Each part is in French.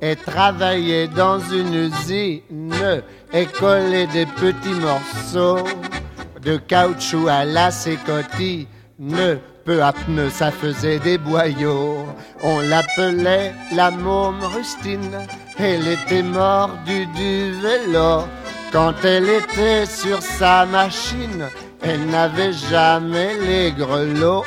et travaillait dans une usine et collait des petits morceaux de caoutchouc à la sécotine. Peu à peu, ça faisait des boyaux. On l'appelait la môme rustine. Elle était mordue du vélo. Quand elle était sur sa machine, elle n'avait jamais les grelots.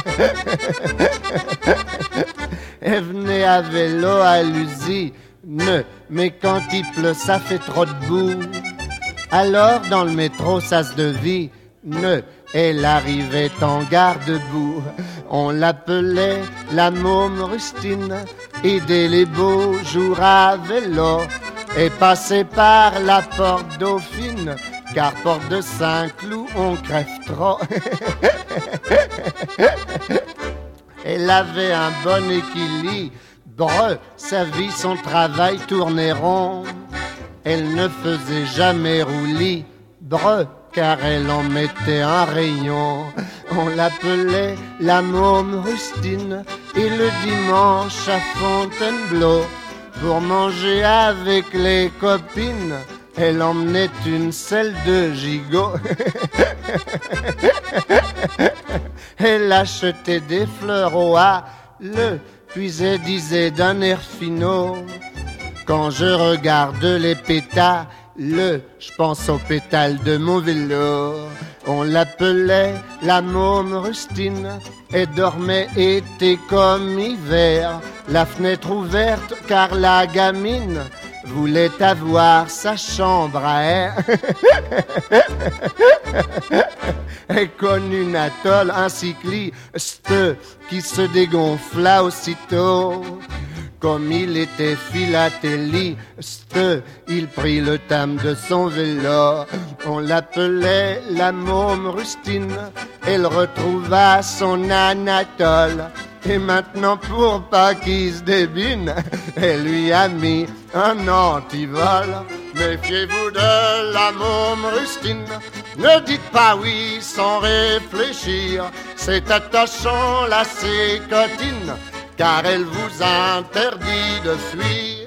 Elle venait à vélo à l'usine, mais quand il pleut, ça fait trop de boue. Alors dans le métro, ça se devine. Elle arrivait en garde-boue. On l'appelait la môme rustine. Et dès les beaux jours à vélo, et passait par la porte Dauphine, car porte de Saint-Cloud, on crève trop. Elle avait un bon équilibre, sa vie, son travail tournait rond. Elle ne faisait jamais roulis, car elle en mettait un rayon. On l'appelait la môme rustine. Et le dimanche à Fontainebleau, pour manger avec les copines, elle emmenait une selle de gigot. Elle achetait des fleurs au Halles, puis elle disait d'un air finaud: quand je regarde les pétales, je pense aux pétales de mon vélo. On l'appelait la môme rustine. Et dormait été comme hiver, la fenêtre ouverte car la gamine voulait avoir sa chambre à air. Et connut une atoll, un cycliste qui se dégonfla aussitôt. Comme il était philatéliste, il prit le thème de son vélo. On l'appelait la môme rustine. Elle retrouva son Anatole. Et maintenant, pour pas qu'il se débine, elle lui a mis un antivol. Méfiez-vous de la môme rustine. Ne dites pas oui sans réfléchir. C'est attachant la sécotine, car elle vous interdit de fuir.